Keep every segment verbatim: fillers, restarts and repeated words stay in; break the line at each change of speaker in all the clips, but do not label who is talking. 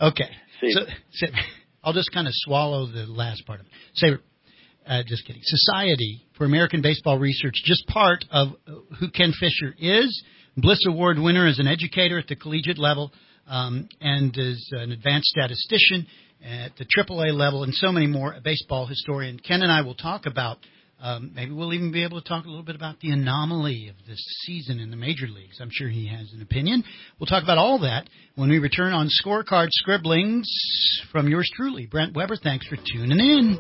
Okay.
See.
So, so I'll just kind of swallow the last part of it. Say, uh, just kidding. Society for American Baseball Research, just part of who Ken Fisher is. Bliss Award winner as an educator at the collegiate level, um, and as an advanced statistician at the triple A level, and so many more, a baseball historian. Ken and I will talk about, um, maybe we'll even be able to talk a little bit about the anomaly of this season in the major leagues. I'm sure he has an opinion. We'll talk about all that when we return on Scorecard Scribblings from yours truly, Brent Weber. Thanks for tuning in.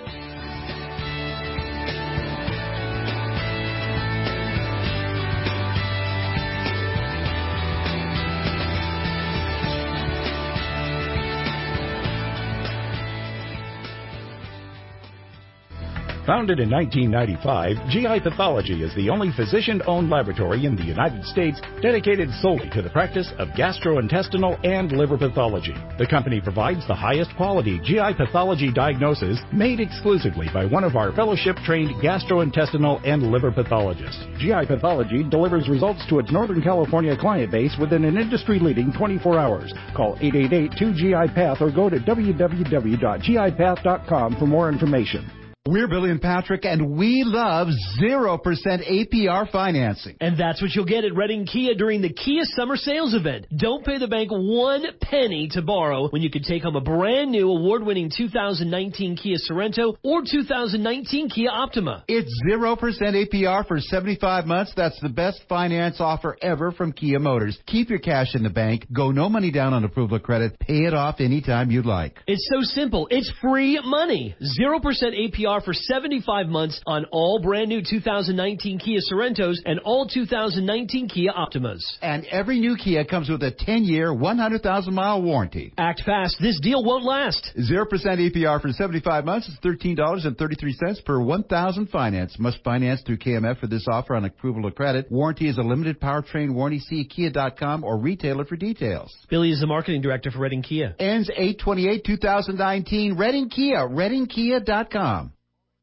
Founded in nineteen ninety-five, G I Pathology is the only physician-owned laboratory in the United States dedicated solely to the practice of gastrointestinal and liver pathology. The company provides the highest quality G I pathology diagnosis made exclusively by one of our fellowship-trained gastrointestinal and liver pathologists. G I Pathology delivers results to its Northern California client base within an industry-leading twenty-four hours. Call eight eight eight, two G I Path or go to w w w dot g i path dot com for more information.
We're Billy and Patrick, and we love zero percent A P R financing.
And that's what you'll get at Redding Kia during the Kia Summer Sales Event. Don't pay the bank one penny to borrow when you can take home a brand new award-winning two thousand nineteen Kia Sorento or two thousand nineteen Kia Optima.
It's zero percent A P R for seventy-five months. That's the best finance offer ever from Kia Motors. Keep your cash in the bank. Go no money down on approval of credit. Pay it off anytime you'd like.
It's so simple. It's free money. zero percent A P R for seventy-five months on all brand new two thousand nineteen Kia Sorentos and all two thousand nineteen Kia Optimas.
And every new Kia comes with a ten-year, one hundred thousand mile warranty.
Act fast. This deal won't last.
zero percent A P R for seventy-five months is thirteen dollars and thirty-three cents per one thousand finance. Must finance through K M F for this offer on approval of credit. Warranty is a limited powertrain warranty. See kia dot com or retailer for details.
Billy is the marketing director for Redding Kia.
Ends eight twenty-eight two thousand nineteen. Redding Kia. redding kia dot com.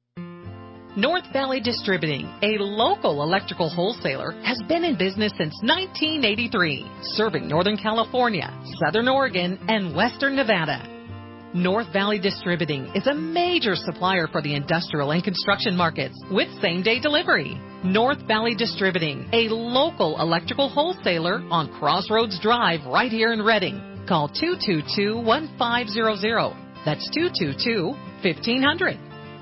North Valley Distributing, a local electrical wholesaler, has been in business since nineteen eighty-three, serving Northern California, Southern Oregon, and Western Nevada. North Valley Distributing is a major supplier for the industrial and construction markets with same-day delivery. North Valley Distributing, a local electrical wholesaler on Crossroads Drive right here in Redding. Call two two two, one five zero zero. That's two two two, fifteen hundred.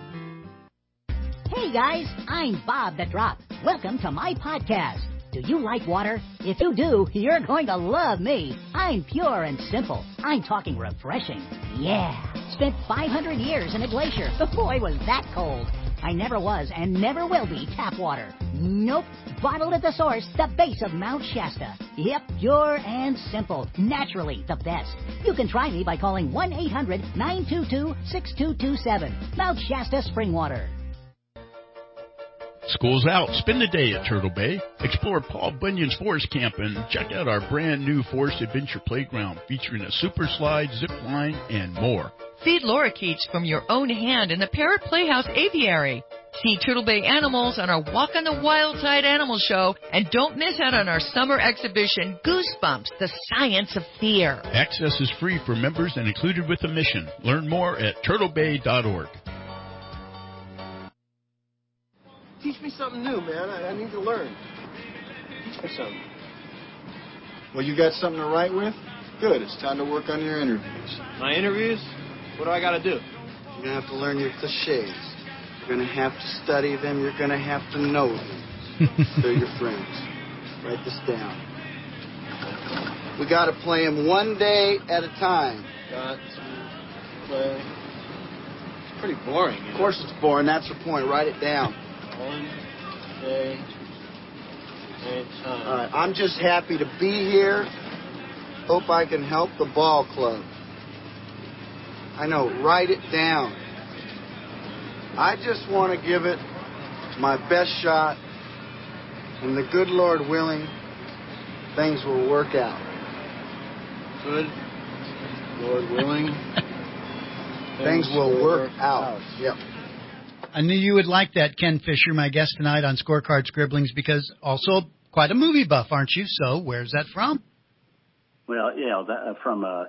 Hey guys, I'm Bob the Drop. Welcome to my podcast. Do you like water? If you do, you're going to love me. I'm pure and simple. I'm talking refreshing. Yeah. Spent five hundred years in a glacier. The boy was that cold. I never was and never will be tap water. Nope. Bottled at the source, the base of Mount Shasta. Yep, pure and simple. Naturally the best. You can try me by calling one eight hundred, nine two two, six two two seven. Mount Shasta Spring Water.
School's out. Spend the day at Turtle Bay. Explore Paul Bunyan's Forest Camp and check out our brand new Forest Adventure Playground featuring a super slide, zip line, and more.
Feed lorikeets from your own hand in the Parrot Playhouse Aviary. See Turtle Bay animals on our Walk on the Wild Side Animal Show, and don't miss out on our summer exhibition, Goosebumps, the Science of Fear.
Access is free for members and included with admission. Learn more at turtle bay dot org.
Teach me something new, man. I, I need to learn. Teach me something. Well, you got something to write with? Good. It's time to work on your interviews. My interviews? What do I got to do? You're going to have to learn your cliches. You're going to have to study them. You're going to have to know them. They're your friends. Write this down. We got to play them one day at a time. Got to play. It's pretty boring. Of course it's boring. That's the point. Write it down. One day at a time. All right. I'm just happy to be here. Hope I can help the ball club. I know. Write it down. I just want to give it my best shot, and the good Lord willing, things will work out. Good Lord willing, things, things will work, work out. out. Yep.
I knew you would like that, Ken Fisher, my guest tonight on Scorecard Scribblings, because also quite a movie buff, aren't you? So where's that from?
Well, yeah, that, uh, from uh,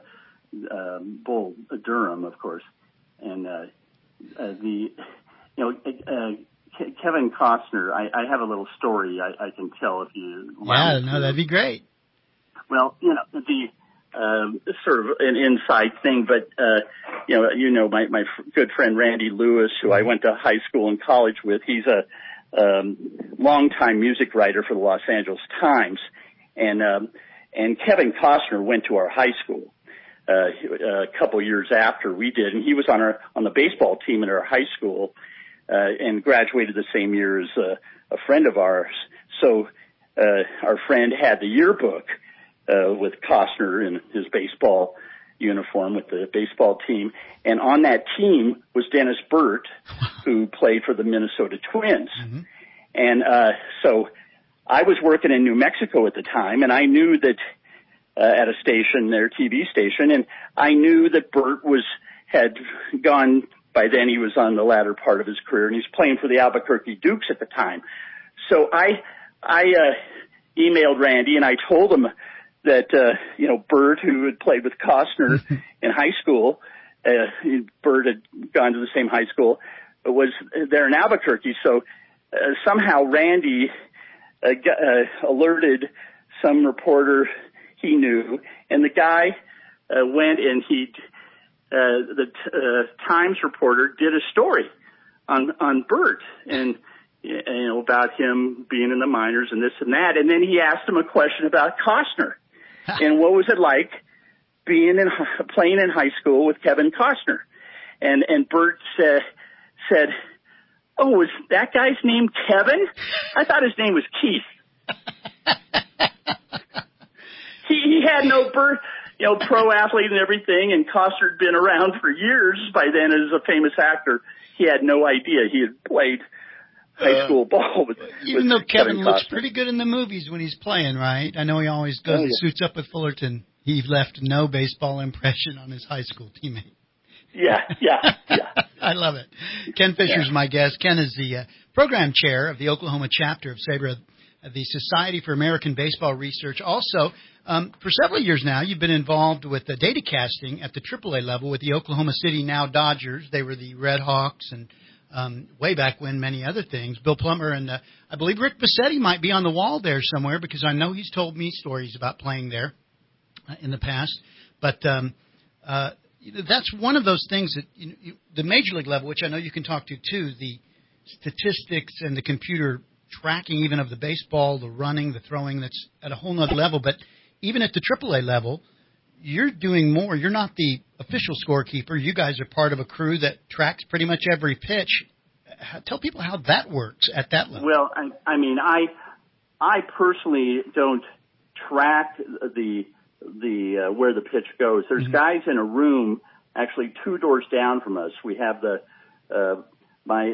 um, Bull Durham, of course, and uh, uh, the you know uh, Ke- Kevin Costner. I, I have a little story I, I can tell if you.
Yeah, no, that'd be great.
Well, you know the. Um, sort of an inside thing, but, uh, you know, you know, my, my f- good friend Randy Lewis, who I went to high school and college with, he's a, um, longtime music writer for the Los Angeles Times. And, um, and Kevin Costner went to our high school, uh, a couple years after we did. And he was on our, on the baseball team at our high school, uh, and graduated the same year as uh, a friend of ours. So, uh, our friend had the yearbook Uh, with Costner in his baseball uniform with the baseball team. And on that team was Dennis Burt, who played for the Minnesota Twins. Mm-hmm. And uh, so I was working in New Mexico at the time, and I knew that uh, at a station, their T V station, and I knew that Burt was had gone, by then he was on the latter part of his career, and he's playing for the Albuquerque Dukes at the time. So I, I uh, emailed Randy, and I told him that, uh, you know, Burt, who had played with Costner in high school, uh, Burt had gone to the same high school, was there in Albuquerque. So uh, somehow Randy uh, got, uh, alerted some reporter he knew, and the guy uh, went and he, uh, the uh, Times reporter did a story on, on Burt and, you know, about him being in the minors and this and that. And then he asked him a question about Costner. And what was it like being in playing in high school with Kevin Costner? And and Burt said said, "Oh, was that guy's name Kevin? I thought his name was Keith." he he had no Burt, you know, pro athlete and everything, and Costner had been around for years by then as a famous actor. He had no idea he had played high school ball with,
even
with
though Kevin,
Kevin
looks
Costner.
pretty good in the movies when he's playing, right? I know he always goes
Oh,
and
yeah.
suits up with Fullerton. He left no baseball impression on his high school teammate.
Yeah, yeah, yeah.
I love it. Ken Fisher's
Yeah.
my guest. Ken is the uh, program chair of the Oklahoma chapter of SABRE, uh, the Society for American Baseball Research. Also, um, for several years now, you've been involved with the data casting at the triple A level with the Oklahoma City now Dodgers. They were the Red Hawks and Um, way back when, many other things. Bill Plummer and uh, I believe Rick Bassetti might be on the wall there somewhere because I know he's told me stories about playing there uh, in the past. But um, uh, that's one of those things that you know, you, the major league level, which I know you can talk to too, the statistics and the computer tracking even of the baseball, the running, the throwing, that's at a whole nother level. But even at the triple A level, you're doing more. You're not the official scorekeeper. You guys are part of a crew that tracks pretty much every pitch. Tell people how that works at that level.
Well, I, I mean, I I personally don't track the the uh, where the pitch goes. There's mm-hmm. guys in a room actually two doors down from us. We have the uh, my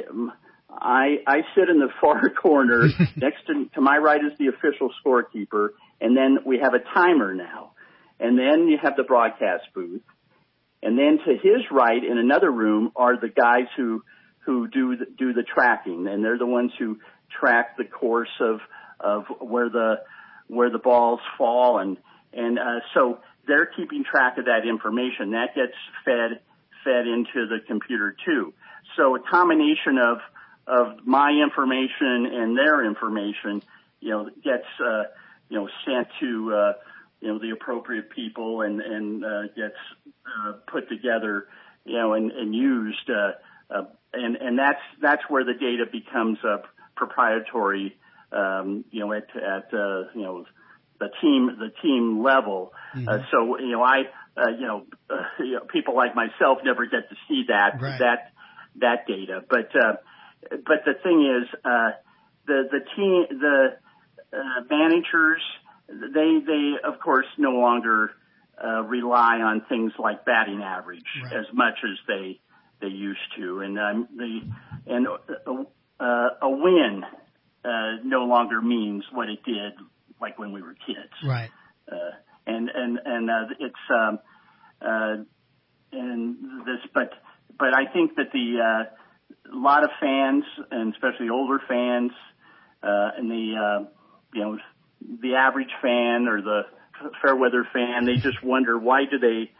I I sit in the far corner next to to my right is the official scorekeeper, and then we have a timer now. And then you have the broadcast booth. And then to his right in another room are the guys who, who do the, do the tracking. And they're the ones who track the course of, of where the, where the balls fall. And, and, uh, so they're keeping track of that information. That gets fed, fed into the computer too. So a combination of, of my information and their information, you know, gets, uh, you know, sent to, uh, you know, the appropriate people and, and, uh, gets, uh, put together, you know, and, and used, uh, uh, and, and that's, that's where the data becomes, uh, proprietary, um, you know, at, at, uh, you know, the team, the team level. Mm-hmm. Uh, so, you know, I, uh, you know, uh, you know, people like myself never get to see that, right. that, that data. But, uh, but the thing is, uh, the, the team, the, uh, managers, They, they, of course, no longer uh, rely on things like batting average right. as much as they they used to, and um, the and uh, a win uh, no longer means what it did like when we were kids.
Right.
Uh, and and and uh, it's um, uh, and this, but but I think that the uh, a lot of fans, and especially older fans, uh, and the uh, you know. the average fan or the fair weather fan, they just wonder why do they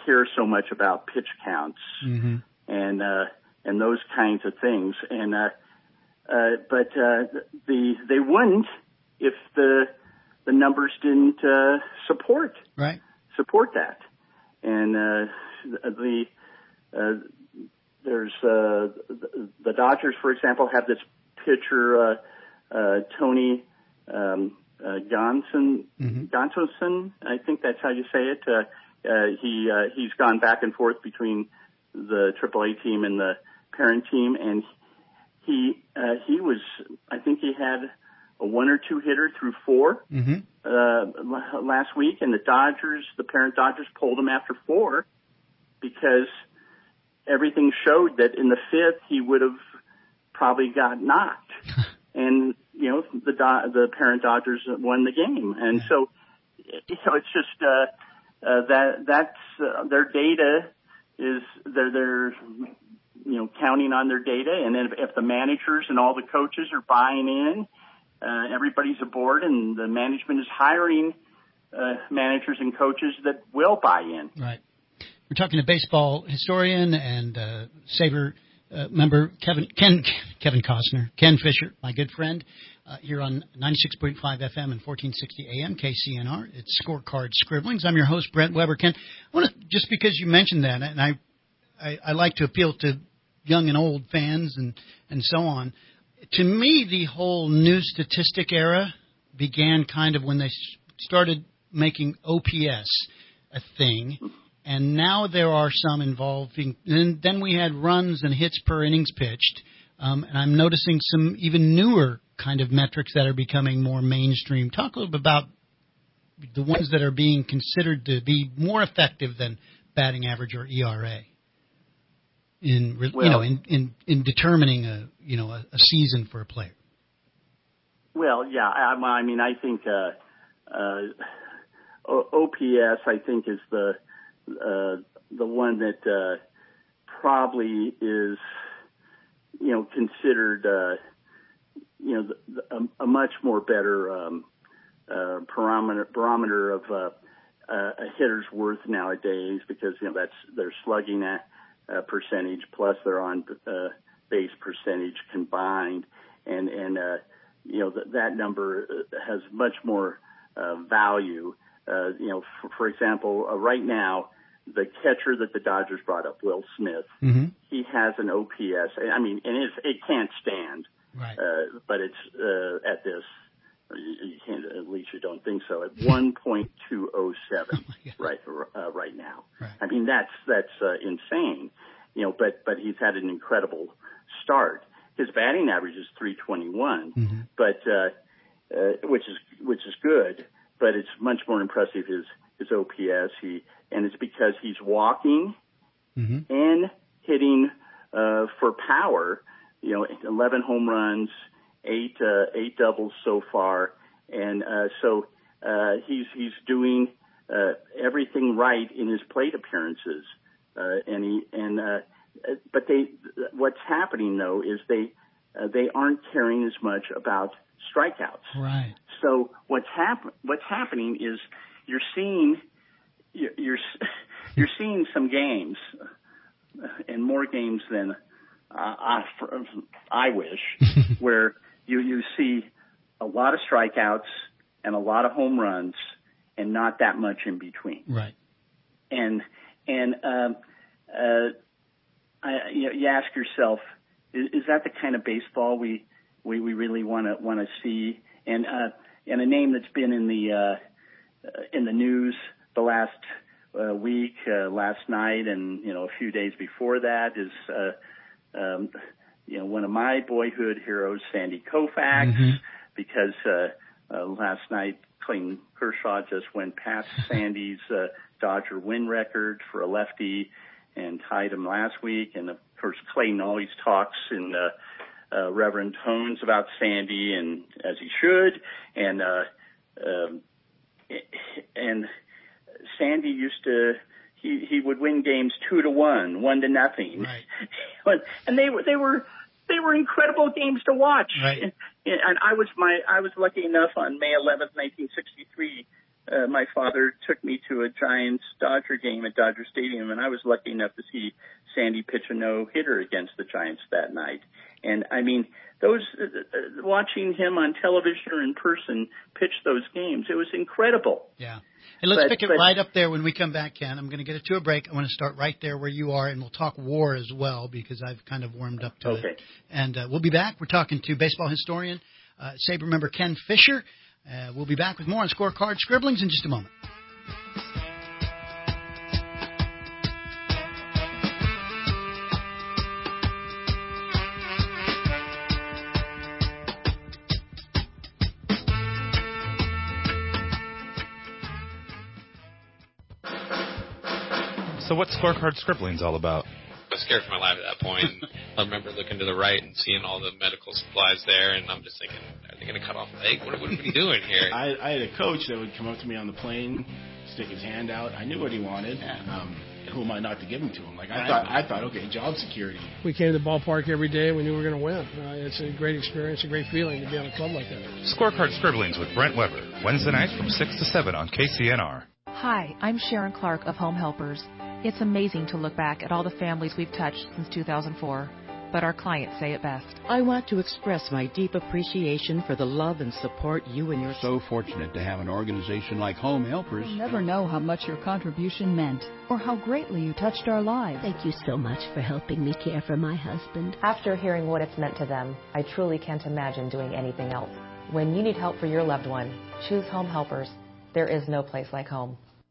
care so much about pitch counts
mm-hmm.
and uh, and those kinds of things. And uh, uh, but uh, the they wouldn't if the the numbers didn't uh, support
right
support that. And uh, the uh, there's uh, the Dodgers, for example, have this pitcher uh, uh, Tony um, uh, Gonson
mm-hmm.
Gonsolson. I think that's how you say it. Uh, uh, he uh, he's gone back and forth between the triple A team and the parent team, and he uh, he was I think he had a one or two hitter through four
mm-hmm.
uh, last week, and the Dodgers, the parent Dodgers, pulled him after four because everything showed that in the fifth he would have probably got knocked, and you know the Do- the parent Dodgers won the game, and so you know it's just uh, uh, that that's uh, their data is they're they're you know counting on their data, and then if, if the managers and all the coaches are buying in, uh, everybody's aboard, and the management is hiring uh, managers and coaches that will buy in.
Right. We're talking to baseball historian and uh, Sabre uh, member Kevin Ken Kevin Costner, Ken Fisher, my good friend, uh, here on ninety-six point five F M and fourteen sixty A M K C N R. It's Scorecard Scribblings. I'm your host, Brent Weber. Ken, I want to just because you mentioned that, and I, I I like to appeal to young and old fans and and so on. To me, the whole new statistic era began kind of when they started making O P S a thing. And now there are some involving, and then we had runs and hits per innings pitched. Um, and I'm noticing some even newer kind of metrics that are becoming more mainstream. Talk a little bit about the ones that are being considered to be more effective than batting average or E R A in, well, you know, in, in, in determining a, you know, a, a season for a player.
Well, yeah, I, I mean, I think uh, uh, O P S, I think, is the Uh, the one that uh, probably is, you know, considered, uh, you know, the, the, a, a much more better um, uh, barometer, barometer of uh, uh, a hitter's worth nowadays because, you know, that's their slugging at, uh, percentage plus their on uh, base percentage combined, and and uh, you know th- that number has much more uh, value. Uh, you know, for, for example, uh, right now. The catcher that the Dodgers brought up, Will Smith,
mm-hmm.
he has an O P S. I mean, and it's, it can't stand,
right.
uh, but it's uh, at this. You, you can't. At least you don't think so. At one point two oh seven,
oh
right, uh, right now.
Right.
I mean, that's that's uh, insane. You know, but but he's had an incredible start. His batting average is three twenty-one,
mm-hmm.
but uh, uh, which is which is good. But it's much more impressive his his O P S. He and it's because he's walking
mm-hmm.
and hitting uh, for power. You know, eleven home runs, eight uh, eight doubles so far, and uh, so uh, he's he's doing uh, everything right in his plate appearances. Uh, and he and uh, but they what's happening though is they uh, they aren't caring as much about strikeouts.
Right.
So what's happen what's happening is you're seeing. You're you're seeing some games, and more games than uh, I, I wish, where you you see a lot of strikeouts and a lot of home runs, and not that much in between.
Right.
And and um, uh, I, you, you ask yourself, is, is that the kind of baseball we we, we really want to want to see? And uh, and a name that's been in the uh, in the news the last uh, week, uh, last night, and you know a few days before that is uh, um, you know one of my boyhood heroes, Sandy Koufax,
mm-hmm.
because uh, uh, last night Clayton Kershaw just went past Sandy's uh, Dodger win record for a lefty and tied him last week, and of course Clayton always talks in uh, uh, reverent tones about Sandy, and as he should, and uh, um, and Sandy used to, he, he would win games two to one, one to nothing.
Right.
And they were, they were, they were incredible games to watch.
Right.
And, and I was my, I was lucky enough on May eleventh, nineteen sixty-three uh, my father took me to a Giants-Dodger game at Dodger Stadium, and I was lucky enough to see Sandy pitch a no-hitter against the Giants that night. And, I mean, those uh, uh, watching him on television or in person pitch those games, it was incredible.
Yeah. Hey, let's
but,
pick it
but,
right up there when we come back, Ken. I'm going to get it to a break. I want to start right there where you are, and we'll talk war as well because I've kind of warmed up to
okay.
it. And uh, we'll be back. We're talking to baseball historian, uh, Sabre member Ken Fisher. Uh, we'll be back with more on Scorecard Scribblings in just a moment.
So what's Scorecard Scribblings all about?
I was scared for my life at that point. I remember looking to the right and seeing all the medical supplies there, and I'm just thinking, are they going to cut off a leg? What, what are we doing here?
I, I had a coach that would come up to me on the plane, stick his hand out. I knew what he wanted. Um, who am I not to give him to him? Like I right. thought, I thought, okay, job security.
We came to the ballpark every day. We knew we were going to win. Uh, it's a great experience, a great feeling to be on a club like that.
Scorecard Scribblings with Brent Weber, Wednesday nights from six to seven on K C N R.
Hi, I'm Sharon Clark of Home Helpers. It's amazing to look back at all the families we've touched since two thousand four, but our clients say it best.
I want to express my deep appreciation for the love and support you and your...
So fortunate to have an organization like Home Helpers.
You'll never know how much your contribution meant or how greatly you touched our lives.
Thank you so much for helping me care for my husband.
After hearing what it's meant to them, I truly can't imagine doing anything else. When you need help for your loved one, choose Home Helpers. There is no place like home.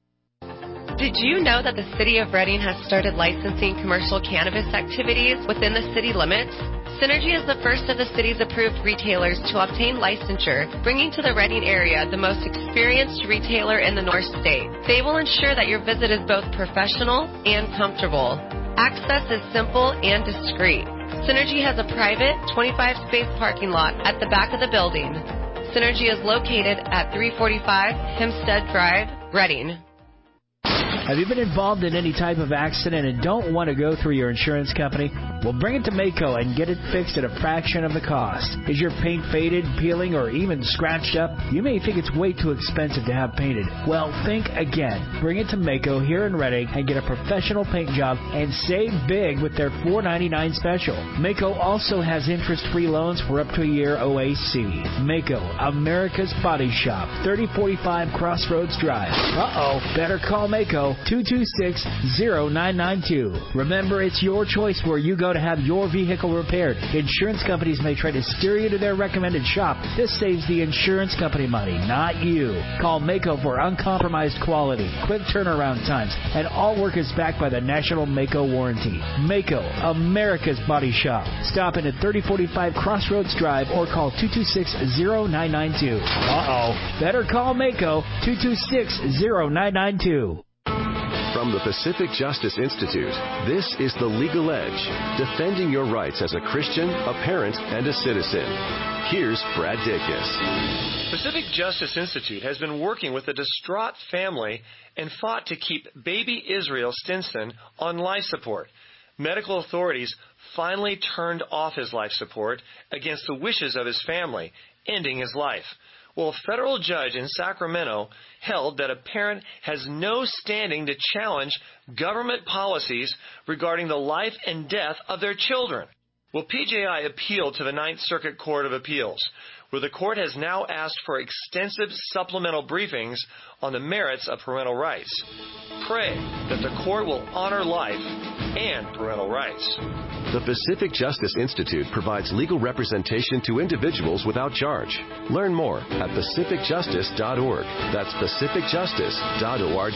Did you know that the City of Reading has started licensing commercial cannabis activities within the city limits? Synergy is the first of the city's approved retailers to obtain licensure, bringing to the Reading area the most experienced retailer in the North State. They will ensure that your visit is both professional and comfortable. Access is simple and discreet. Synergy has a private twenty-five space parking lot at the back of the building. Synergy is located at three forty-five Hempstead Drive, Reading.
Have you been involved in any type of accident and don't want to go through your insurance company? Well, bring it to Maaco and get it fixed at a fraction of the cost. Is your paint faded, peeling, or even scratched up? You may think it's way too expensive to have painted. Well, think again. Bring it to Maaco here in Reading and get a professional paint job and save big with their four dollars and ninety-nine cents special. Maaco also has interest-free loans for up to a year O A C. Maaco, America's Body Shop, thirty forty-five Crossroads Drive. Uh-oh, better call Maaco. two two six, zero nine nine two. Remember, it's your choice where you go to have your vehicle repaired. Insurance companies may try to steer you to their recommended shop. This saves the insurance company money, not you. Call Maaco for uncompromised quality, quick turnaround times, and all work is backed by the National Maaco Warranty. Maaco, America's Body Shop. Stop in at thirty forty-five Crossroads Drive or call two two six, zero nine nine two. Uh-oh. Better call Maaco, two two six, zero nine nine two.
From the Pacific Justice Institute, this is The Legal Edge, defending your rights as a Christian, a parent, and a citizen. Here's Brad Dacus.
Pacific Justice Institute has been working with a distraught family and fought to keep baby Israel Stinson on life support. Medical authorities finally turned off his life support against the wishes of his family, ending his life. Well, a federal judge in Sacramento held that a parent has no standing to challenge government policies regarding the life and death of their children. Well, P J I appealed to the Ninth Circuit Court of Appeals, where the court has now asked for extensive supplemental briefings on the merits of parental rights. Pray that the court will honor life and parental rights.
The Pacific Justice Institute provides legal representation to individuals without charge. Learn more at pacific justice dot org. That's pacific justice dot org.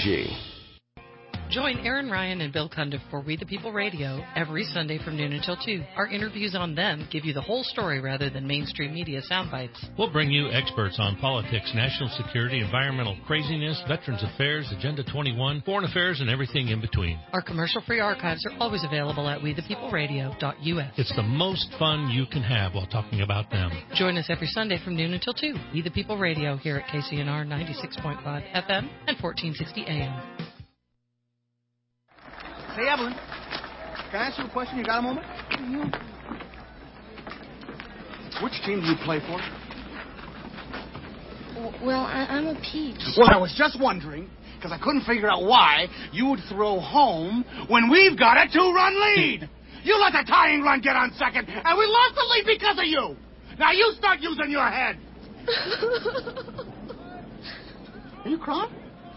Join Aaron Ryan and Bill Cundiff for We the People Radio every Sunday from noon until two. Our interviews on them give you the whole story rather than mainstream media sound bites.
We'll bring you experts on politics, national security, environmental craziness, Veterans Affairs, Agenda twenty-one, foreign affairs, and everything in between.
Our commercial-free archives are always available at we the people radio dot U S.
It's the most fun you can have while talking about them.
Join us every Sunday from noon until two. We the People Radio here at K C N R ninety-six point five F M and fourteen sixty A M.
Hey, Evelyn, can I ask you a question? You got a moment?
Mm-hmm.
Which team do you play for?
Well, I, I'm a peach.
Well, I was just wondering, because I couldn't figure out why you would throw home when we've got a two-run lead. You let the tying run get on second, and we lost the lead because of you. Now you start using your head. Are you crying?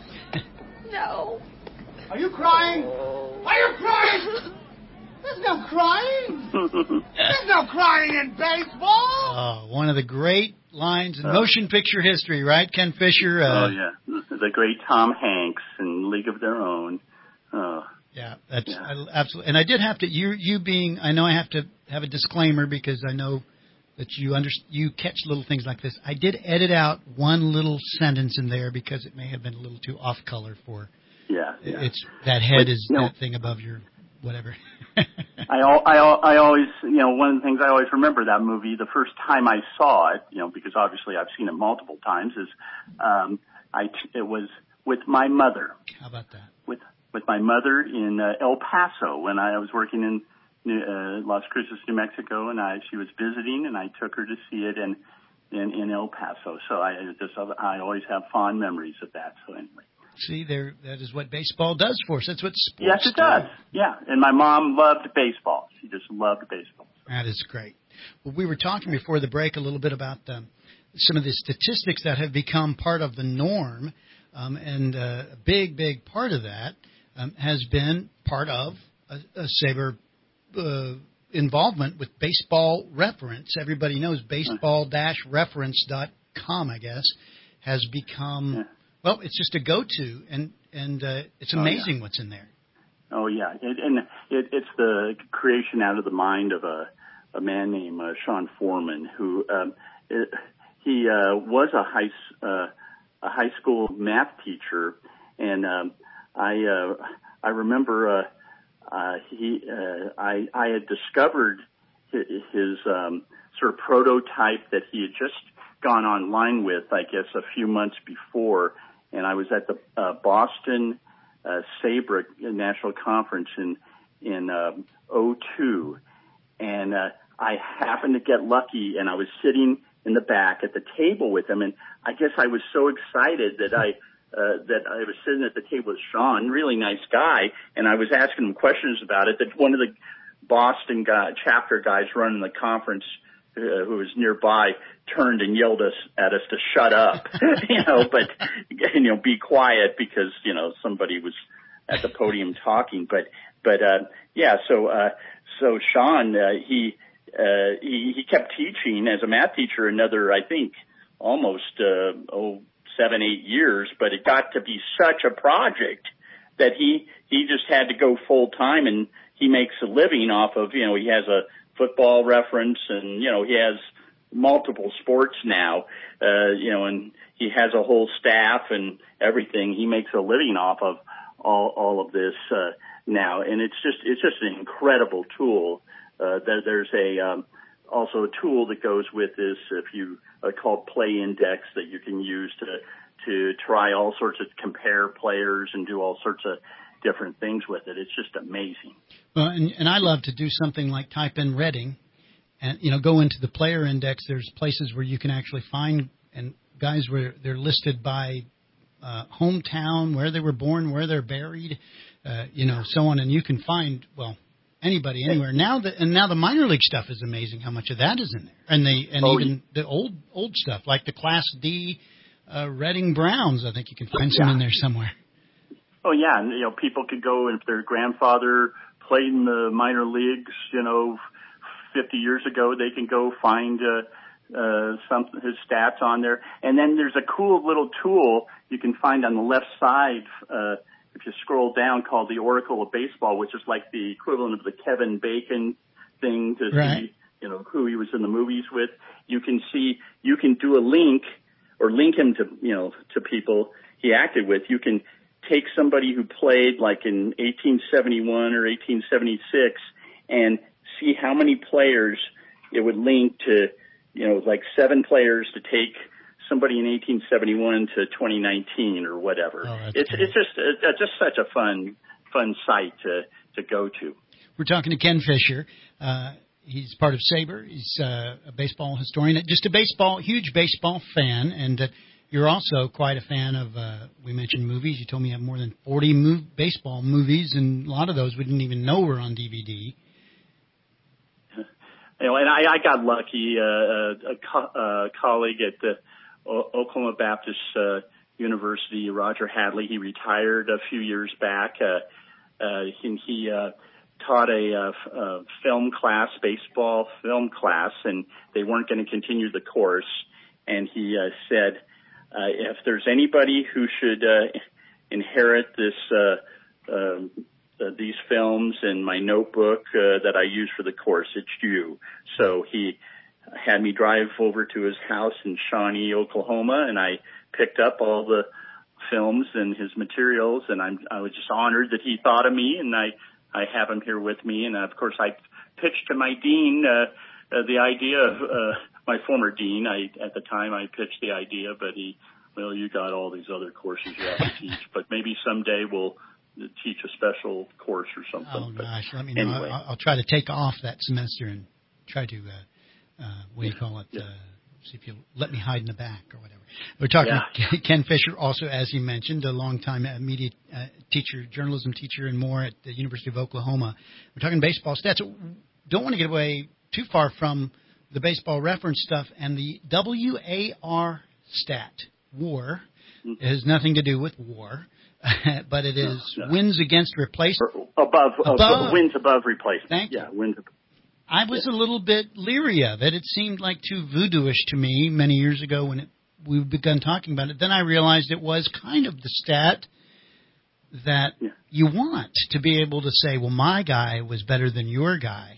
No.
Are you crying? Are you crying? There's no crying. There's no crying in baseball.
Oh, one of the great lines in motion picture history, right, Ken Fisher?
Uh, oh, yeah. The great Tom Hanks in League of Their Own. Oh.
Yeah, that's
yeah.
I, absolutely. And I did have to, you you being, I know I have to have a disclaimer because I know that you under, you catch little things like this. I did edit out one little sentence in there because it may have been a little too off color for.
Yeah, yeah.
It's that head
but,
is
you know,
that thing above your whatever.
I, I, I always, you know, one of the things I always remember that movie, the first time I saw it, you know, because obviously I've seen it multiple times, is um, I, it was with my mother.
How about that?
With with my mother in uh, El Paso when I was working in New, uh, Las Cruces, New Mexico, and I she was visiting, and I took her to see it in in, in El Paso. So I just I always have fond memories of that. So anyway.
See, there that is what baseball does for us. That's what sports
Yes, it does. Yeah, and my mom loved baseball. She just loved baseball.
That is great. Well, we were talking before the break a little bit about um, some of the statistics that have become part of the norm, um, and uh, a big, big part of that um, has been part of a, a Sabre uh, involvement with Baseball Reference. Everybody knows baseball dash reference dot com, I guess, has become... Yeah. Well, it's just a go-to, and and uh, it's amazing oh, yeah. what's in there.
Oh yeah, it, and it, it's the creation out of the mind of a a man named uh, Sean Foreman, who um, it, he uh, was a high uh, a high school math teacher, and um, I uh, I remember uh, uh, he uh, I I had discovered his, his um, sort of prototype that he had just gone online with, I guess, a few months before. And I was at the uh, Boston uh, Sabre National Conference in in um, oh two, and uh, I happened to get lucky, and I was sitting in the back at the table with him, and I guess I was so excited that I uh, that I was sitting at the table with Sean, really nice guy, and I was asking him questions about it. That one of the Boston guy, chapter guys running the conference, Uh, who was nearby, turned and yelled us at us to shut up, you know, but, you know, be quiet because, you know, somebody was at the podium talking. But, but, uh, yeah, so, uh, so Sean, uh, he, uh, he, he kept teaching as a math teacher another, I think, almost, uh, oh, seven, eight years, but it got to be such a project that he, he just had to go full time, and he makes a living off of, you know, he has a Football Reference, and, you know, he has multiple sports now, uh, you know, and he has a whole staff and everything. He makes a living off of all, all of this, uh, now. And it's just, it's just an incredible tool. Uh, there, there's a, um, also a tool that goes with this, if you, uh, called Play Index, that you can use to, to try all sorts of compare players and do all sorts of different things with it. It's just amazing.
Well, and, and I love to do something like type in Reading and, you know, go into the player index. There's places where you can actually find, and guys where they're listed by uh, hometown, where they were born, where they're buried, uh, you know, so on. And you can find, well, anybody, anywhere. Now the, and now the minor league stuff is amazing how much of that is in there. And the, and oh, even yeah. the old, old stuff, like the Class D uh, Reading Browns, I think you can find some yeah. in there somewhere.
Oh yeah, and, you know, people could go, if their grandfather played in the minor leagues, you know, fifty years ago, they can go find uh, uh, some his stats on there. And then there's a cool little tool you can find on the left side uh, if you scroll down, called the Oracle of Baseball, which is like the equivalent of the Kevin Bacon thing to right. see, you know, who he was in the movies with. You can see, you can do a link or link him to, you know, to people he acted with. You can take somebody who played like in eighteen seventy-one or eighteen seventy-six and see how many players it would link to, you know, like seven players to take somebody in eighteen seventy-one to twenty nineteen or whatever. Oh, it's cool. It's just it's just such a fun fun site to to go to.
We're talking to Ken Fisher. Uh, he's part of Sabre. He's uh, a baseball historian, just a baseball huge baseball fan, and uh, you're also quite a fan of, uh, we mentioned movies. You told me you have more than forty mov- baseball movies, and a lot of those we didn't even know were on D V D.
You know, and I, I got lucky. Uh, a, co- a colleague at the o- Oklahoma Baptist uh, University, Roger Hadley, he retired a few years back. Uh, uh, he he uh, taught a, uh, a film class, baseball film class, and they weren't going to continue the course. And he uh, said, uh, if there's anybody who should uh, inherit this uh, uh, uh, these films and my notebook uh, that I use for the course, it's you. So he had me drive over to his house in Shawnee, Oklahoma, and I picked up all the films and his materials, and I'm, I was just honored that he thought of me, and I, I have him here with me. And, uh, of course, I pitched to my dean uh, uh, the idea of uh, my former dean. I, at the time, I pitched the idea, but he, well, you got all these other courses you have to teach, but maybe someday we'll teach a special course or something.
Oh,
but
gosh, let me know.
anyway.
I'll, I'll try to take off that semester and try to, uh, uh, what do you call it,
Yeah.
uh, see if you'll let me hide in the back or whatever. We're talking
Yeah.
to Ken Fisher, also, as he mentioned, a longtime uh, media uh, teacher, journalism teacher, and more at the University of Oklahoma. We're talking baseball stats. Don't want to get away too far from the baseball reference stuff, and the W A R stat, WAR, it has nothing to do with war, but it is
No, no.
wins against replacement.
Above,
Above.
above wins above replacement.
Thank
yeah, wins. ab-
I was a little bit leery of it. It seemed like too voodoo-ish to me many years ago when it, we begun talking about it. Then I realized it was kind of the stat that
Yeah.
you want to be able to say, well, my guy was better than your guy,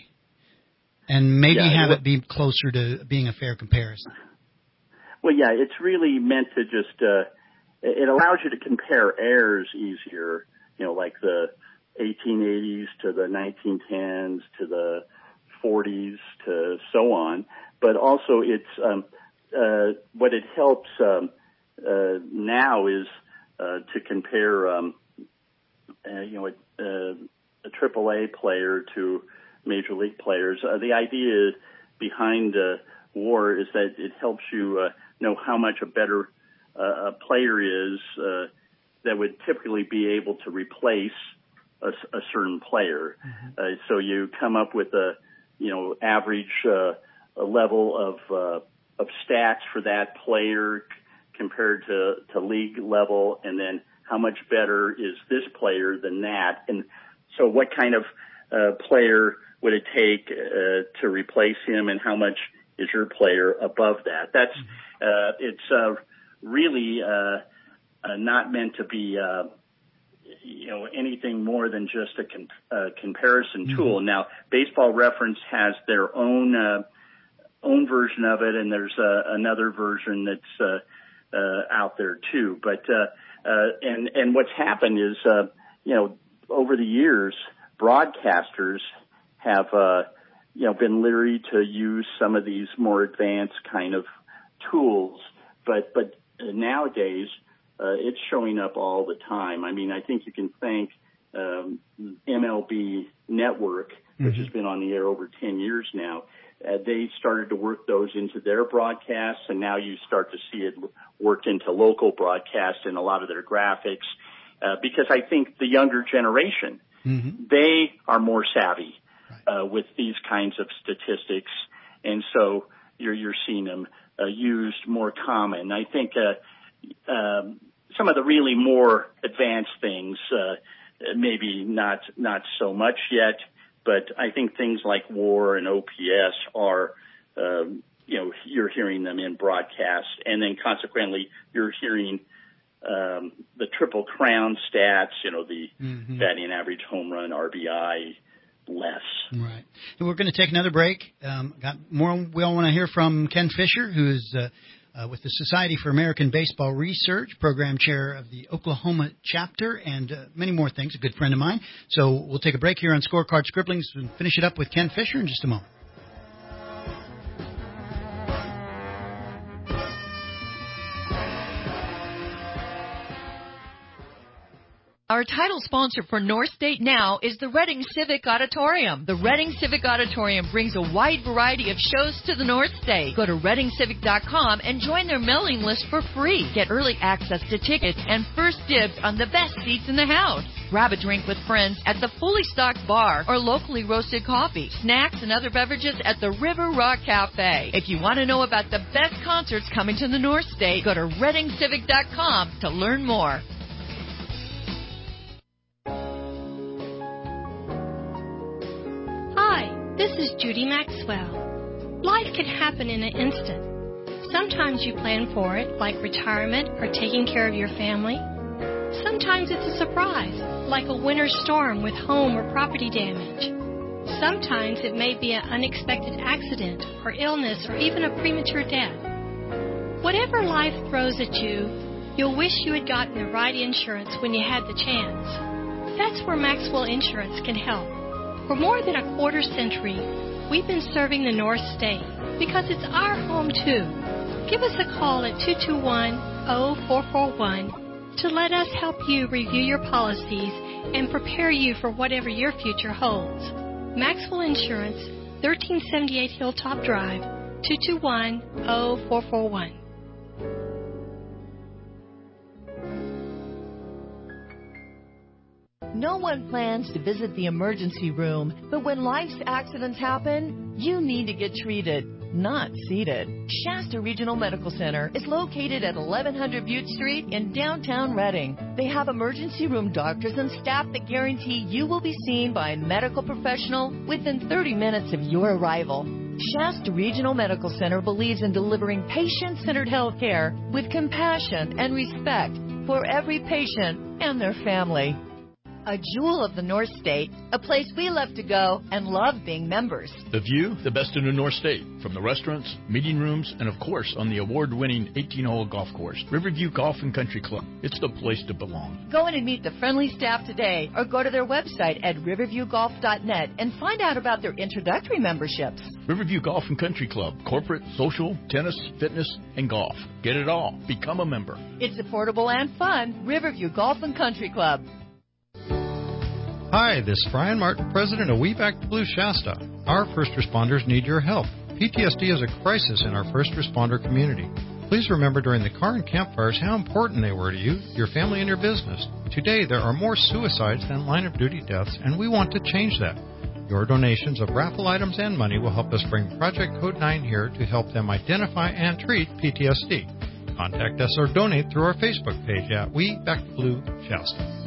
and maybe
Yeah,
have
it-
it be closer to being a fair comparison.
Well, yeah, it's really meant to just, uh, it allows you to compare errors easier, you know, like the eighteen eighties to the nineteen tens to the forties to so on. But also it's, um, uh, what it helps, um, uh, now is, uh, to compare, um, uh, you know, a, a, a triple A player to major league players. Uh, the idea behind, uh, WAR is that it helps you, uh, know how much a better uh, a player is uh, that would typically be able to replace a, a certain player. Mm-hmm. Uh, so you come up with a, you know, average uh, a level of uh, of stats for that player c- compared to, to league level, and then how much better is this player than that, and so what kind of uh, player would it take uh, to replace him, and how much is your player above that? That's uh, it's uh, really uh, uh, not meant to be uh, you know anything more than just a com- uh, comparison mm-hmm. tool. Now, Baseball Reference has their own uh, own version of it, and there's uh, another version that's uh, uh, out there too. But uh, uh, and and what's happened is uh, you know over the years, broadcasters have uh, you know, been leery to use some of these more advanced kind of tools, but but nowadays uh, it's showing up all the time. I mean, I think you can thank um, M L B Network, which mm-hmm. has been on the air over ten years now. Uh, they started to work those into their broadcasts, and now you start to see it worked into local broadcasts and a lot of their graphics, uh, because I think the younger generation, mm-hmm. they are more savvy. Uh, with these kinds of statistics, and so you're you're seeing them uh, used more common. I think uh, um, some of the really more advanced things, uh, maybe not not so much yet, but I think things like WAR and O P S are, um, you know, you're hearing them in broadcast, and then consequently you're hearing um, the Triple Crown stats, you know, the mm-hmm. batting average, home run, R B I. Less.
Right. And we're going to take another break. Um, got more. We all want to hear from Ken Fisher, who is uh, uh, with the Society for American Baseball Research, program chair of the Oklahoma chapter, and uh, many more things. A good friend of mine. So we'll take a break here on Scorecard Scribblings and finish it up with Ken Fisher in just a moment.
Our title sponsor for North State Now is the Reading Civic Auditorium. The Reading Civic Auditorium brings a wide variety of shows to the North State. Go to reading civic dot com and join their mailing list for free. Get early access to tickets and first dibs on the best seats in the house. Grab a drink with friends at the fully stocked bar or locally roasted coffee, snacks, and other beverages at the River Rock Cafe. If you want to know about the best concerts coming to the North State, go to reading civic dot com to learn more.
Hi, this is Judy Maxwell. Life can happen in an instant. Sometimes you plan for it, like retirement or taking care of your family. Sometimes it's a surprise, like a winter storm with home or property damage. Sometimes it may be an unexpected accident or illness or even a premature death. Whatever life throws at you, you'll wish you had gotten the right insurance when you had the chance. That's where Maxwell Insurance can help. For more than a quarter century, we've been serving the North State because it's our home too. Give us a call at two two one, zero four four one to let us help you review your policies and prepare you for whatever your future holds. Maxwell Insurance, thirteen seventy-eight Hilltop Drive, two two one, zero four four one.
No one plans to visit the emergency room, but when life's accidents happen, you need to get treated, not seated. Shasta Regional Medical Center is located at eleven hundred Butte Street in downtown Reading. They have emergency room doctors and staff that guarantee you will be seen by a medical professional within thirty minutes of your arrival. Shasta Regional Medical Center believes in delivering patient-centered health care with compassion and respect for every patient and their family. A jewel of the North State, a place we love to go and love being members.
The view, the best in the North State, from the restaurants, meeting rooms, and of course on the award-winning eighteen-hole golf course, Riverview Golf and Country Club. It's the place to belong.
Go in and meet the friendly staff today or go to their website at riverview golf dot net and find out about their introductory memberships.
Riverview Golf and Country Club, corporate, social, tennis, fitness, and golf. Get it all. Become a member.
It's affordable and fun. Riverview Golf and Country Club.
Hi, this is Brian Martin, president of We Back the Blue Shasta. Our first responders need your help. P T S D is a crisis in our first responder community. Please remember during the car and campfires how important they were to you, your family, and your business. Today, there are more suicides than line-of-duty deaths, and we want to change that. Your donations of raffle items and money will help us bring Project Code nine here to help them identify and treat P T S D. Contact us or donate through our Facebook page at We Back the Blue Shasta.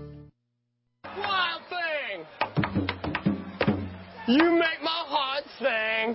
You make my heart sing.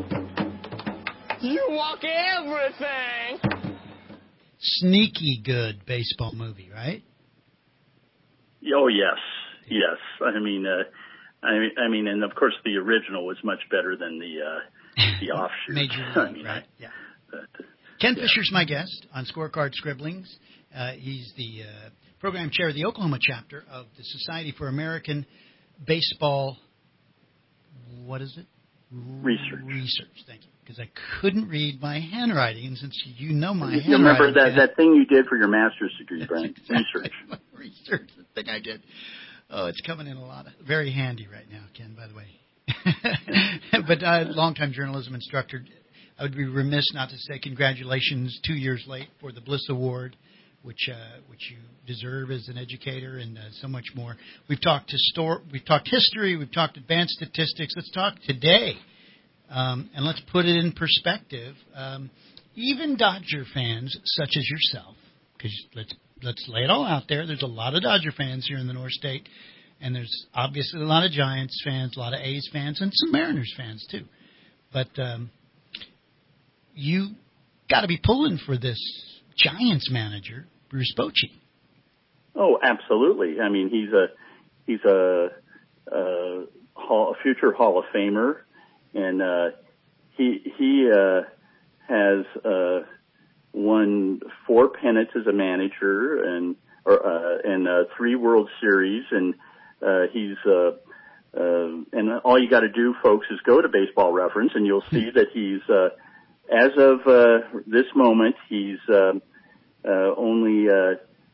You walk everything.
Sneaky good baseball movie, right?
Oh, yes. Yes. I mean, uh, I mean, I mean, and of course the original was much better than the, uh, the offshoot.
Major League,
I mean,
right? Yeah.
But, uh,
Ken
yeah.
Fisher's my guest on Scorecard Scribblings. Uh, he's the uh, program chair of the Oklahoma chapter of the Society for American Baseball. What is it?
Research.
Research, thank you. Because I couldn't read my handwriting, and since you know my
you
handwriting.
Remember that, that thing you did for your master's degree, Brian?
Exactly.
Research.
Research, the thing I did. Oh, it's coming in a lot. Of, very handy right now, Ken, by the way. But uh, longtime journalism instructor, I would be remiss not to say congratulations two years late for the Bliss Award, which uh, which you deserve as an educator, and uh, so much more. We've talked histor- we've talked history, we've talked advanced statistics. Let's talk today, um, and let's put it in perspective. Um, even Dodger fans, such as yourself, because let's let's lay it all out there. There's a lot of Dodger fans here in the North State, and there's obviously a lot of Giants fans, a lot of A's fans, and some Mariners fans too. But um, you got to be pulling for this Giants manager, Bruce Bochy.
Oh, absolutely. I mean, he's a he's a, a, hall, a future Hall of Famer, and uh, he he uh, has uh, won four pennants as a manager, and or uh, and uh, three World Series, and uh, he's uh, uh, and all you got to do, folks, is go to Baseball Reference, and you'll see that he's uh, as of uh, this moment, he's uh, uh, only uh,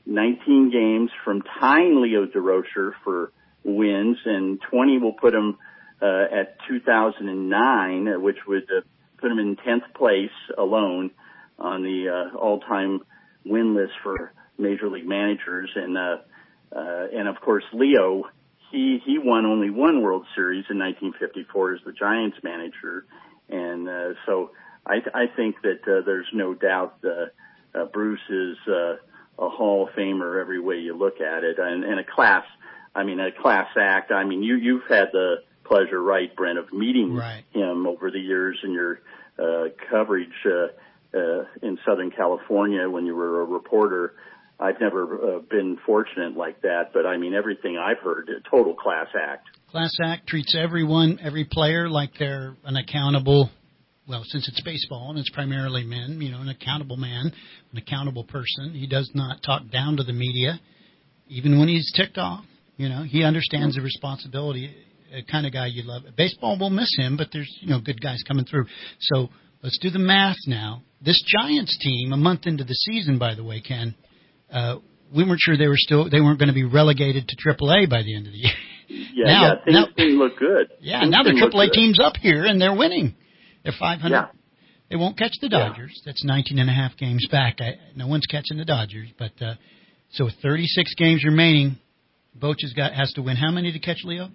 nineteen games from tying Leo Durocher for wins, and twenty will put him uh, at two thousand nine, which would uh, put him in tenth place alone on the uh, all-time win list for Major League managers. And uh, uh, and of course, Leo, he he won only one World Series in nineteen fifty-four as the Giants manager, and uh, so I, I think that uh, there's no doubt uh, uh, Bruce is uh, a Hall of Famer every way you look at it, and, and a class. I mean, a class act. I mean, you you've had the pleasure, right, Brent, of meeting
right.
him over the years in your uh, coverage uh, uh, in Southern California when you were a reporter. I've never uh, been fortunate like that, but I mean, everything I've heard, a total class act.
Class act, treats everyone, every player like they're an accountable, well, since it's baseball and it's primarily men, you know, an accountable man, an accountable person. He does not talk down to the media, even when he's ticked off. You know, he understands the responsibility, a kind of guy you love. Baseball will miss him, but there's, you know, good guys coming through. So let's do the math now. This Giants team, a month into the season, by the way, Ken, Uh, we weren't sure they were still they weren't going to be relegated to triple A by the end of the year.
Yeah,
now,
yeah, things
now,
didn't look good.
Yeah,
things
now the triple A
good.
team's up here and they're winning. They're five hundred.
Yeah.
They won't catch the Dodgers. Yeah. That's nineteen and a half games back. I, no one's catching the Dodgers, but uh, so with thirty-six games remaining, Boch has got has to win how many to catch Leo?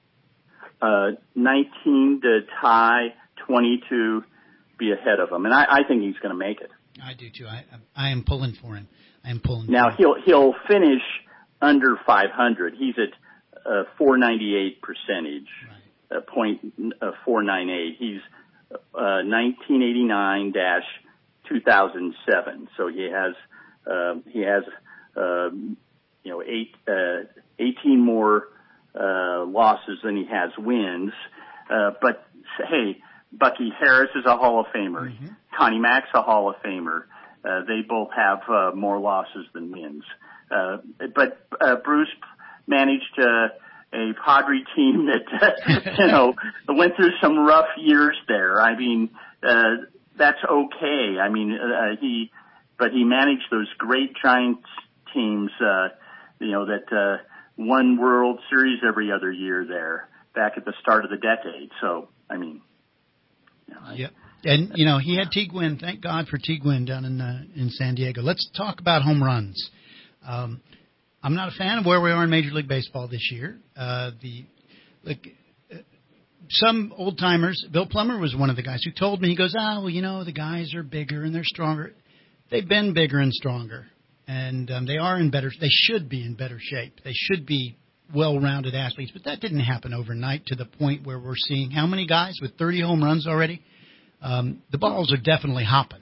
Uh, nineteen to tie, twenty-two be ahead of him, and I, I think he's going to make it.
I do too. I I am pulling for him. I am pulling.
Now
for
he'll he'll finish under five hundred. He's at uh, four ninety-eight percentage, right. uh, point uh, four nine eight. He's uh, nineteen eighty-nine dash two thousand seven. So he has uh, he has uh, you know eight uh, eighteen more uh, losses than he has wins. Uh, but hey, Bucky Harris is a Hall of Famer. Mm-hmm. Connie Mack's a Hall of Famer. Uh, they both have uh, more losses than wins. Uh, but uh, Bruce managed uh, a Padre team that, uh, you know, went through some rough years there. I mean, uh, that's okay. I mean, uh, he, but he managed those great Giants teams, uh, you know, that uh, won World Series every other year there back at the start of the decade. So, I mean, you know, I,
yep. And, you know, he had T. Gwynn. Thank God for T. Gwynn down in uh, in San Diego. Let's talk about home runs. Um, I'm not a fan of where we are in Major League Baseball this year. Uh, the like, uh, some old-timers, Bill Plummer was one of the guys who told me, he goes, ah, well, you know, the guys are bigger and they're stronger. They've been bigger and stronger, and um, they are in better – they should be in better shape. They should be well-rounded athletes, but that didn't happen overnight to the point where we're seeing how many guys with thirty home runs already? Um, the balls are definitely hopping.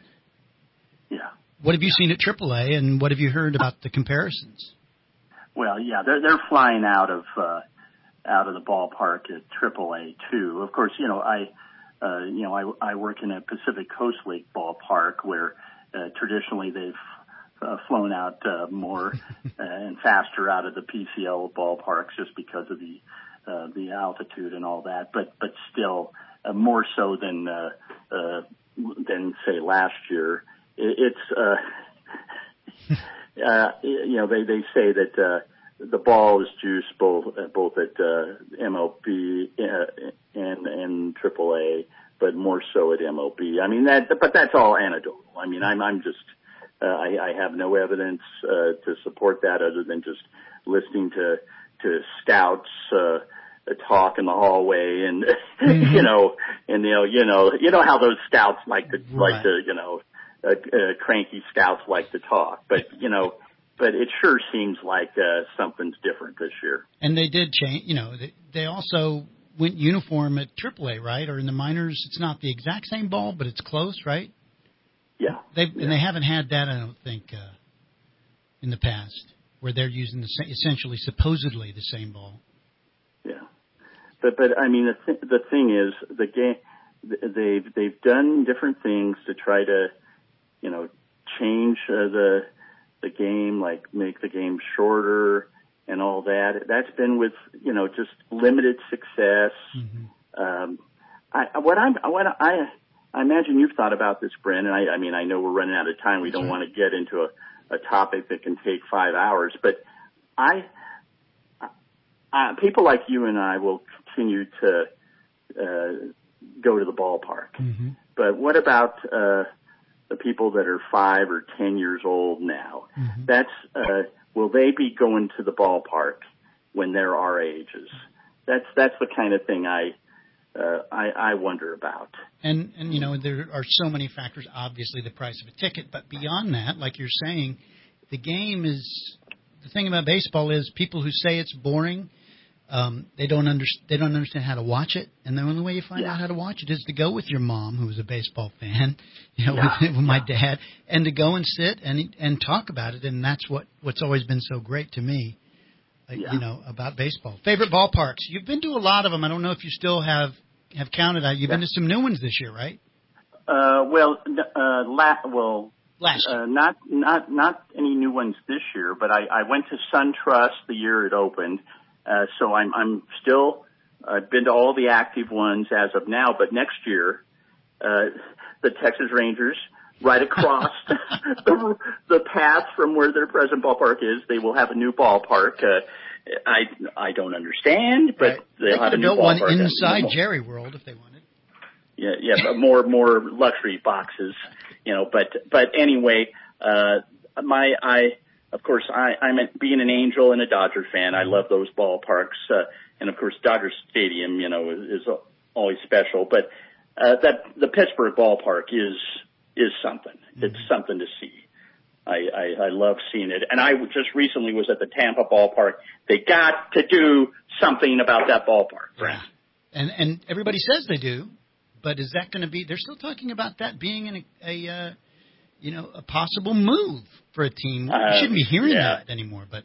Yeah.
What have you
yeah.
seen at triple A, and what have you heard about the comparisons?
Well, yeah, they're they're flying out of uh, out of the ballpark at triple A too. Of course, you know I uh, you know I I work in a Pacific Coast League ballpark where uh, traditionally they've uh, flown out uh, more uh, and faster out of the P C L ballparks just because of the uh, the altitude and all that. But but still. Uh, more so than uh, uh, than say last year. It, it's uh, uh, you know they they say that uh, the ball is juiced both uh, both at uh, M L B uh, and and triple A, but more so at M L B. I mean that, but that's all anecdotal. I mean I'm I'm just uh, I, I have no evidence uh, to support that other than just listening to to scouts. Uh, talk in the hallway and mm-hmm. you know and you know you know you know how those scouts like to right. like to you know uh, uh, cranky scouts like to talk, but you know but it sure seems like uh, something's different this year.
And they did change, you know they, they also went uniform at triple A, right? Or in the minors it's not the exact same ball, but it's close, right?
Yeah.
They
yeah.
and they haven't had that, I don't think, uh, in the past, where they're using the essentially supposedly the same ball.
Yeah, but but I mean the th- the thing is the game they've they've done different things to try to you know change uh, the the game, like make the game shorter and all that. That's been with you know just limited success. Mm-hmm. Um, I what I'm what I I imagine you've thought about this, Brent. And I I mean I know we're running out of time. We don't want to get into a a topic that can take five hours. But I, uh, people like you and I will continue to uh, go to the ballpark.
Mm-hmm.
But what about uh, the people that are five or ten years old now?
Mm-hmm.
That's uh, will they be going to the ballpark when they're our ages? That's that's the kind of thing I uh, I, I wonder about.
And and you know there are so many factors. Obviously, the price of a ticket, but beyond that, like you're saying, the game is the thing about baseball is people who say it's boring. Um, they don't under, they don't understand how to watch it, and the only way you find
Yeah.
out how to watch it is to go with your mom, who was a baseball fan, you know,
Yeah.
with, with my dad, and to go and sit and and talk about it. And that's what what's always been so great to me, uh,
Yeah.
you know, about baseball. Favorite ballparks? You've been to a lot of them. I don't know if you still have have counted out. You've
Yeah.
been to some new ones this year, right?
Uh, well, uh, la- well,
Last year.
uh, not not not any new ones this year, but I, I went to SunTrust the year it opened. Uh, so I'm, I'm still, I've uh, been to all the active ones as of now, but next year, uh, the Texas Rangers, right across the, the path from where their present ballpark is, they will have a new ballpark. Uh, I, I don't understand, but
Right.
they'll
They
have
could
a new
have built one
ballpark.
inside Jerry World if they wanted.
Yeah, yeah, but more, more luxury boxes, you know, but, but anyway, uh, my, I, Of course, I, I'm a, being an Angel and a Dodger fan. I love those ballparks, uh, and of course, Dodger Stadium, you know, is, is always special. But uh, that the Pittsburgh ballpark is is something. Mm-hmm. It's something to see. I, I, I love seeing it, and I just recently was at the Tampa ballpark. They got to do something about that ballpark, Brent.
And and everybody says they do, but is that going to be? They're still talking about that being in a, a uh, you know, a possible move for a team. We
Uh,
shouldn't be hearing
yeah.
that anymore, but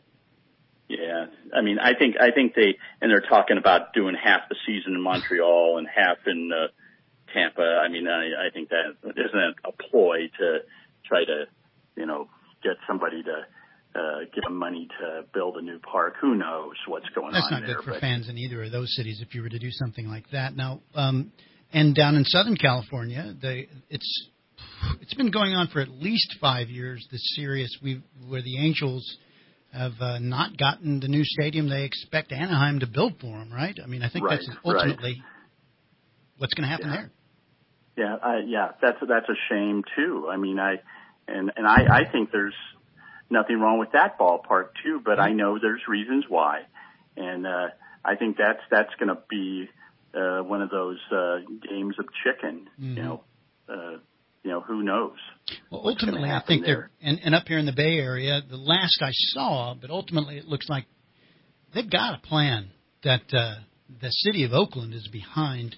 Yeah, I mean, I think I think they and they're talking about doing half the season in Montreal and half in uh, Tampa. I mean, I, I think that isn't a ploy to try to, you know, get somebody to uh, give them money to build a new park. Who knows what's going
that's
on
not
there?
good for
but,
fans in either of those cities if you were to do something like that. Now, um, and down in Southern California, they it's it's been going on for at least five years. This series we where the Angels have uh, not gotten the new stadium they expect Anaheim to build for them, right? I mean, I think
Right,
that's ultimately
right.
what's going to happen
Yeah.
there.
Yeah, I, yeah, that's that's a shame too. I mean, I and and I, I think there's nothing wrong with that ballpark too, but I know there's reasons why, and uh, I think that's that's going to be uh, one of those uh, games of chicken.
Mm-hmm.
You know, uh, you know, who knows?
Well,
what's gonna
ultimately, I
happen
think
there.
they're and, and up here in the Bay Area. The last I saw, but ultimately, it looks like they've got a plan that uh, the city of Oakland is behind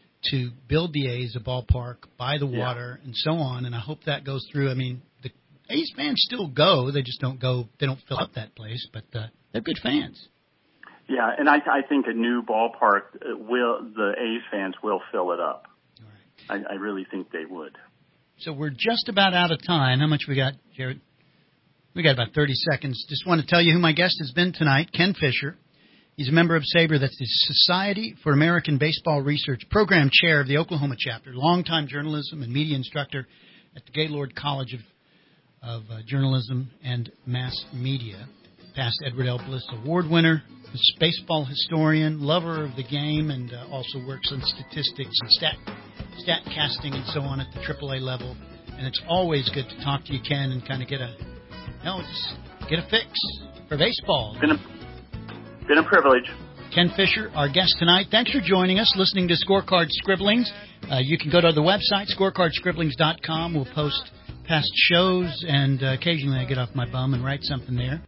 to build the A's a ballpark by the water
Yeah.
and so on. And I hope that goes through. I mean, the A's fans still go; they just don't go. They don't fill up that place, but uh, they're good fans.
Yeah, and I, I think a new ballpark uh, will the A's fans will fill it up.
Right.
I, I really think they would.
So we're just about out of time. How much we got, Jared? We got about thirty seconds. Just want to tell you who my guest has been tonight, Ken Fisher. He's a member of SABR, that's the Society for American Baseball Research, program chair of the Oklahoma chapter, longtime journalism and media instructor at the Gaylord College of, of uh, Journalism and Mass Media, past Edward L. Bliss Award winner, a baseball historian, lover of the game, and uh, also works on statistics and stat stat casting and so on at the triple A level. And it's always good to talk to you, Ken, and kind of get a, you know, just get a fix for baseball.
Been a, been a privilege.
Ken Fisher, our guest tonight. Thanks for joining us, listening to Scorecard Scribblings. Uh, you can go to the website, scorecard scribblings dot com. We'll post past shows, and uh, occasionally I get off my bum and write something there.